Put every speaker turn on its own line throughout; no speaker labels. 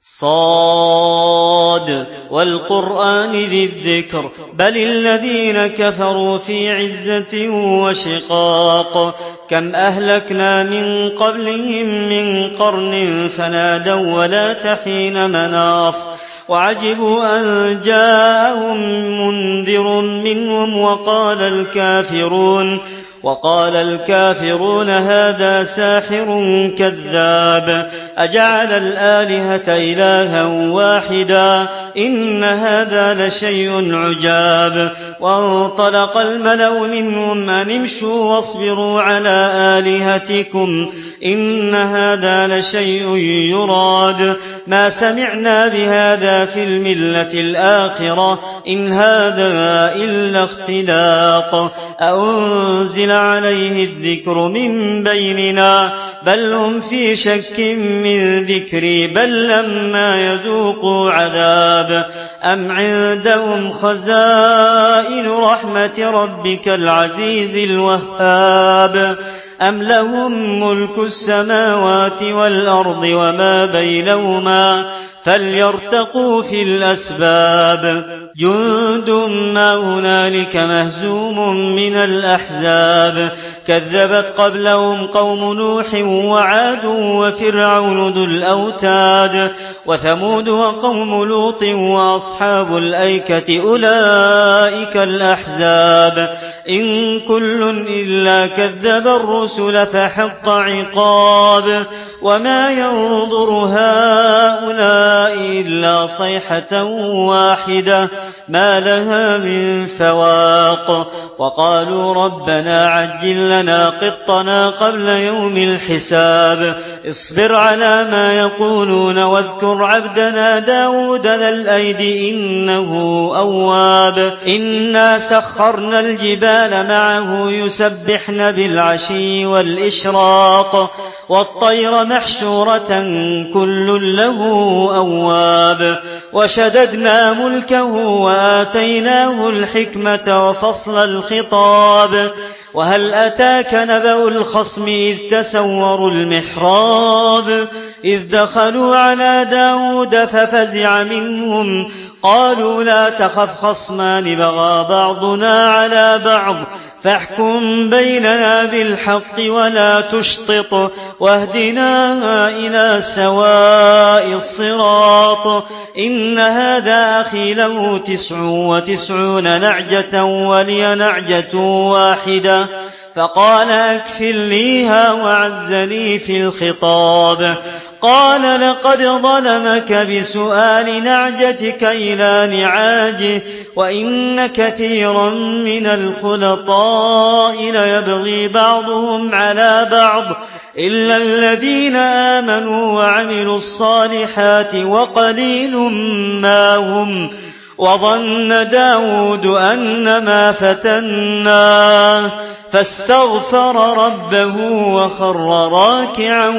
صاد والقرآن ذي الذكر بل الذين كفروا في عزة وشقاق كم أهلكنا من قبلهم من قرن فنادوا ولا تحين مناص وعجبوا أن جاءهم منذر منهم وقال الكافرون هذا ساحر كذاب أجعل الآلهة إلها واحدا إن هذا لشيء عجاب وانطلق الملأ منهم أن امشوا واصبروا على آلهتكم إن هذا لشيء يراد ما سمعنا بهذا في الملة الآخرة إن هذا إلا اختلاق أنزل عليه الذكر من بيننا بل هم في شك من ذكري بل لما يذوقوا عذاب أم عندهم خزائن رحمة ربك العزيز الوهاب أم لهم ملك السماوات والأرض وما بينهما فليرتقوا في الأسباب جند ما هنالك مهزوم من الأحزاب كذبت قبلهم قوم نوح وعاد وفرعون ذو الأوتاد وثمود وقوم لوط وأصحاب الأيكة أولئك الأحزاب إن كل إلا كذب الرسل فحق عقاب وما ينظر هؤلاء إلا صيحة واحدة ما لها من فواق وقالوا ربنا عجل لنا قطنا قبل يوم الحساب اصبر على ما يقولون واذكر عبدنا داود ذا الأيد إنه أواب إنا سخرنا الجبال معه يسبحن بالعشي والإشراق والطير محشورة كل له أواب وشددنا ملكه وآتيناه الحكمة وفصل الخطاب وهل أتاك نبأ الخصم إذ تسوروا المحراب إذ دخلوا على داود ففزع منهم قالوا لا تخف خصمان بغى بعضنا على بعض فاحكم بيننا بالحق ولا تشطط واهدنا إلى سواء الصراط إن هذا أخي له 99 نعجة ولي نعجة واحدة فقال أكفلنيها وعزني في الخطاب قال لقد ظلمك بسؤال نعجتك إلى نعاجه وإن كثيرا من الخلطاء ليبغي بعضهم على بعض إلا الذين آمنوا وعملوا الصالحات وقليل ما هم وظن داود أنما فتناه فاستغفر ربه وخر راكعا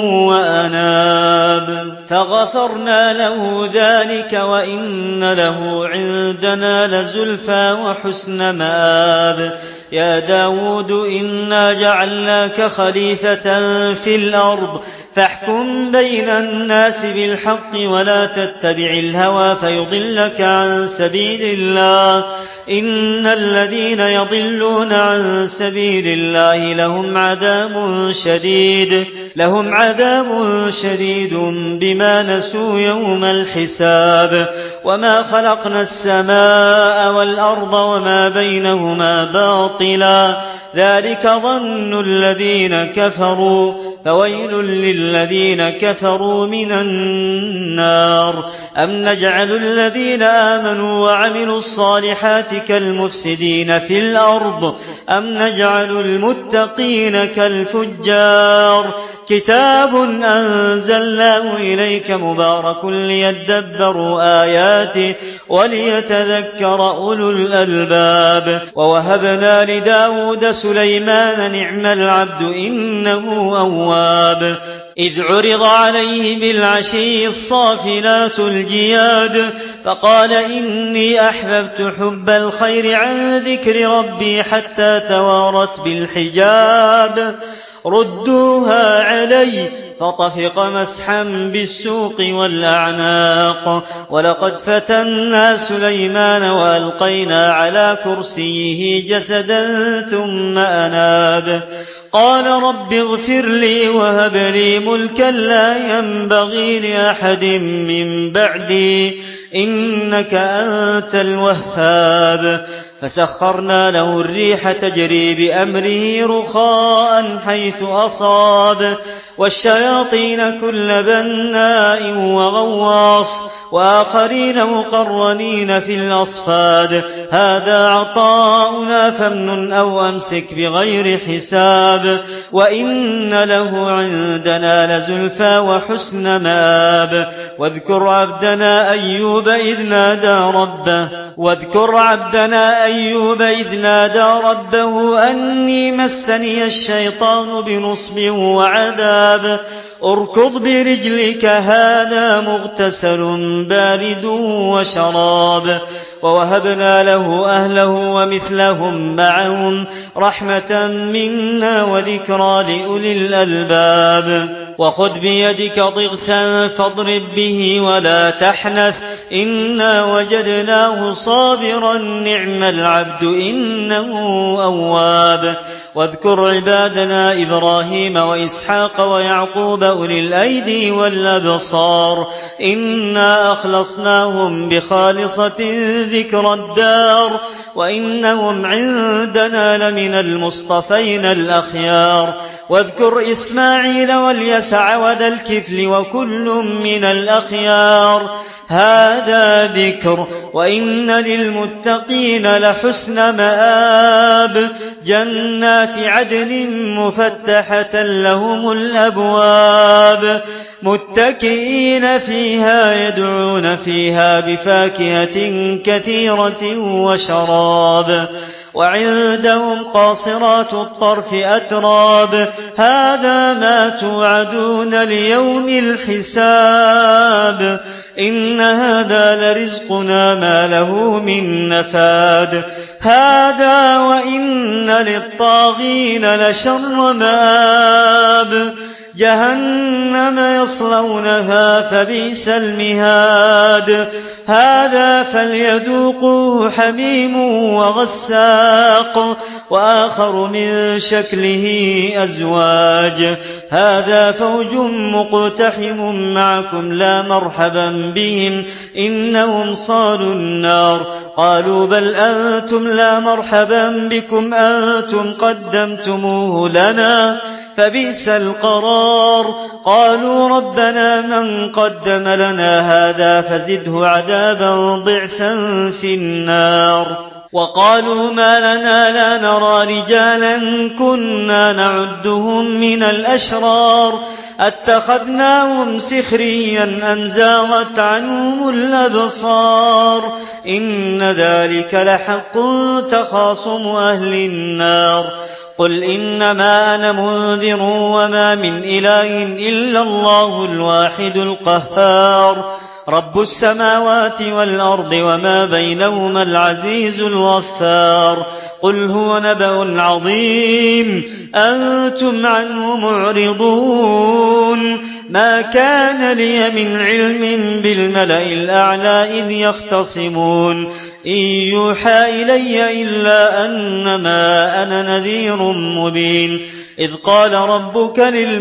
وأناب فغفرنا له ذلك وإن له عندنا لزلفى وحسن مآب يا داود إنا جعلناك خليفة في الأرض فاحكم بين الناس بالحق ولا تتبع الهوى فيضلك عن سبيل الله إن الذين يضلون عن سبيل الله لهم عذاب شديد بما نسوا يوم الحساب وما خلقنا السماء والأرض وما بينهما باطلا ذلك ظن الذين كفروا فويل للذين كفروا من النار أم نجعل الذين آمنوا وعملوا الصالحات كالمفسدين في الأرض أم نجعل المتقين كالفجار كتاب أنزلناه إليك مبارك ليدبروا آياته وليتذكر أولو الألباب ووهبنا لداود سليمان نعم العبد إنه أواب إذ عرض عليه بالعشي الصافنات الجياد فقال إني أحببت حب الخير عن ذكر ربي حتى توارت بالحجاب ردوها علي فطفق مسحا بالسوق والأعناق. ولقد فتنا سليمان وألقينا على كرسيه جسدا ثم أناب قال رب اغفر لي وهب لي ملكا لا ينبغي لأحد من بعدي إنك أنت الوهاب. فسخرنا له الريح تجري بأمره رخاء حيث أصاب والشياطين كل بناء وغواص وآخرين مقرنين في الأصفاد هذا عطاؤنا فامنن أو أمسك بغير حساب وإن له عندنا لزلفى وحسن مآب. واذكر عبدنا أيوب إذ نادى ربه أني مسني الشيطان بنصب وعذاب اركض برجلك هذا مغتسل بارد وشراب. ووهبنا له أهله ومثلهم معهم رحمة منا وذكرى لأولي الألباب. وخذ بيدك ضغثا فاضرب به ولا تحنث إنا وجدناه صابرا نعم العبد إنه أواب. واذكر عبادنا إبراهيم وإسحاق ويعقوب أولي الأيدي والأبصار إنا أخلصناهم بخالصة ذكر الدار وإنهم عندنا لمن المصطفين الأخيار. واذكر إسماعيل واليسع وذا الكفل وكل من الأخيار هذا ذكر وإن للمتقين لحسن مآب جنات عدن مفتحة لهم الأبواب متكئين فيها يدعون فيها بفاكهة كثيرة وشراب. وعندهم قاصرات الطرف أتراب هذا ما توعدون ليوم الحساب إن هذا لرزقنا ما له من نفاد. هذا وإن للطاغين لشر مآب جهنم يصلونها فبئس المهاد. هذا فليذوقوه حميم وغساق وآخر من شكله أزواج هذا فوج مقتحم معكم لا مرحبا بهم إنهم صالوا النار. قالوا بل أنتم لا مرحبا بكم أنتم قدمتموه لنا فبئس القرار. قالوا ربنا من قدم لنا هذا فزده عذابا ضعفا في النار. وقالوا ما لنا لا نرى رجالا كنا نعدهم من الأشرار أتخذناهم سخريا أم زاغت عنهم الأبصار إن ذلك لحق تخاصم أهل النار. قل إنما أنا منذر وما من إله إلا الله الواحد القهار رب السماوات والأرض وما بينهما العزيز الغفار. قل هو نبأ عظيم أنتم عنه معرضون. ما كان لي من علم بالملأ الأعلى إذ يختصمون إن يوحى إلي إلا أنما أنا نذير مبين. إذ قال ربك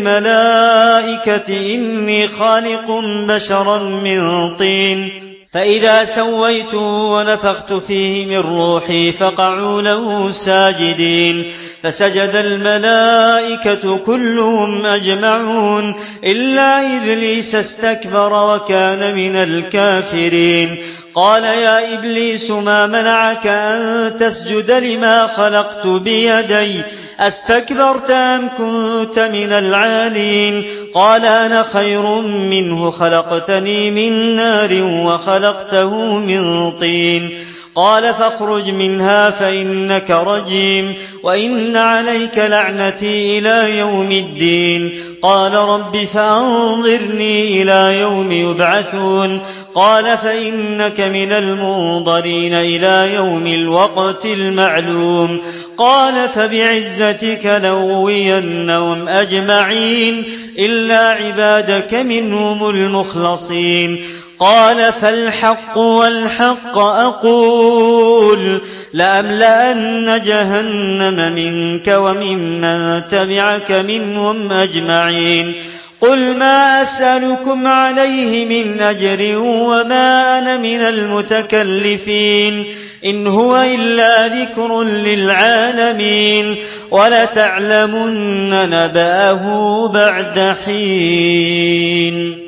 للملائكة إني خالق بشرا من طين فإذا سويته ونفخت فيه من روحي فقعوا له ساجدين فسجد الملائكة كلهم أجمعون إلا إبليس استكبر وكان من الكافرين. قال يا إبليس ما منعك أن تسجد لما خلقت بيدي أستكبرت أم كنت من العالين؟ قال أنا خير منه خلقتني من نار وخلقته من طين. قال فاخرج منها فإنك رجيم وإن عليك لعنتي إلى يوم الدين. قال رب فأنظرني إلى يوم يبعثون. قال فإنك من المنظرين إلى يوم الوقت المعلوم. قال فبعزتك لأغوينهم أجمعين إلا عبادك منهم المخلصين قال فالحق والحق أقول لأملأن جهنم منك وممن تبعك منهم أجمعين قل ما أسألكم عليه من أجر وما أنا من المتكلفين إن هو إلا ذكر للعالمين ولتعلمن نبأه بعد حين.